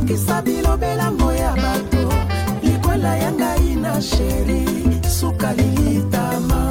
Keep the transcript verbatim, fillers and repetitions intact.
sukisa bilobela moya bato likola yanga ina sheri suka lilitama